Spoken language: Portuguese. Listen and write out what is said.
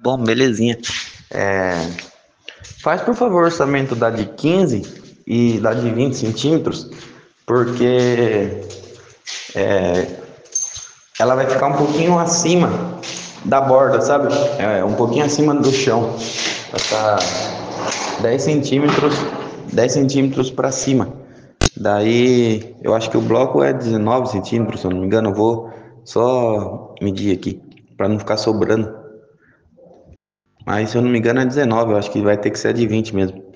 Bom, belezinha. É, faz por favor o orçamento da de 15 e da de 20 centímetros, porque ela vai ficar um pouquinho acima da borda, sabe? Um pouquinho acima do chão. Vai ficar 10 centímetros, 10 centímetros para cima. Daí eu acho que o bloco é 19 centímetros, se eu não me engano. Eu vou só medir aqui para não ficar sobrando. Mas se eu não me engano é 19, eu acho que vai ter que ser a de 20 mesmo.